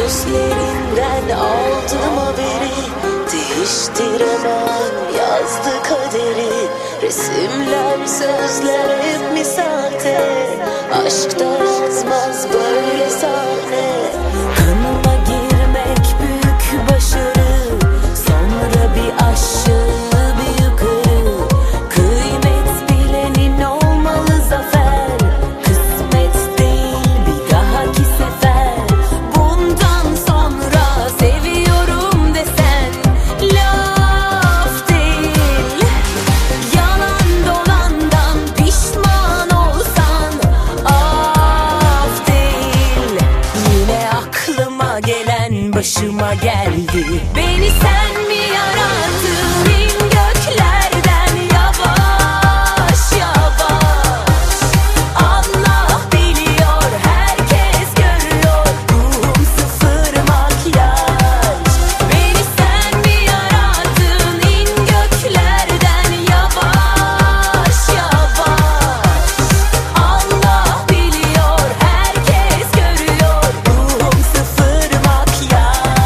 Gözlerinden aldım haberi, değiştiremem yazdı kaderi. Resimler sözler hep mi sahte, aşkta yazmaz böyle sahne. Kanıma girmek büyük başarı, sonra bir aşağı bir yukarı. Kıymet bilenin olmalı zafer, kısmet değil bir dahaki sefer. Bundan sonra seviyorum desen laf değil. Yalan dolandan pişman olsan af değil. Yine aklıma gelen başıma geldi. Beni sen mi yarattın in göklerden yavaş yavaş? Allah biliyor, herkes görüyor, ruhum sıfır makyaj. Beni sen mi yarattın in göklerden yavaş yavaş? Allah biliyor, herkes görüyor, ruhum sıfır makyaj.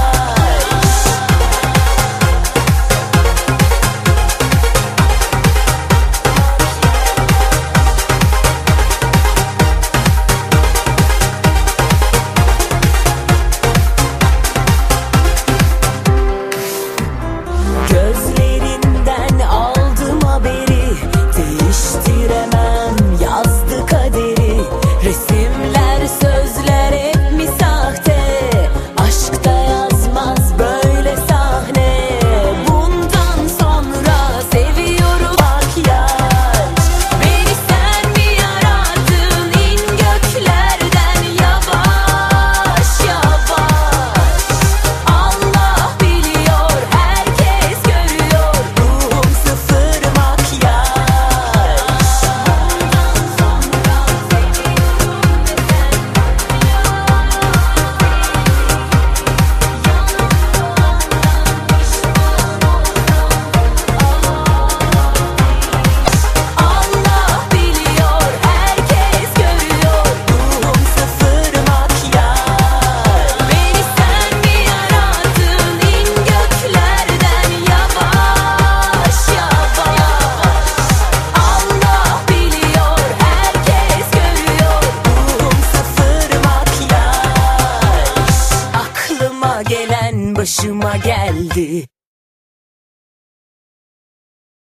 Gözlerinden aldım haberi, değiştiremem yazdı kaderi. Resimler sözler hep mi sahte, aşkta yazmaz böyle sahne. Bundan sonra seviyorum makyaj. Beni sen mi yarattın in göklerden yavaş yavaş? Allah biliyor, herkes görüyor, ruhum sıfır makyaj. Allah biliyor, herkes görüyor, ruhum sıfır makyaj. Beni sen mi yarattın in göklerden yavaş yavaş? Allah biliyor, herkes görüyor, ruhum sıfır makyaj. Aklıma gelen başıma geldi.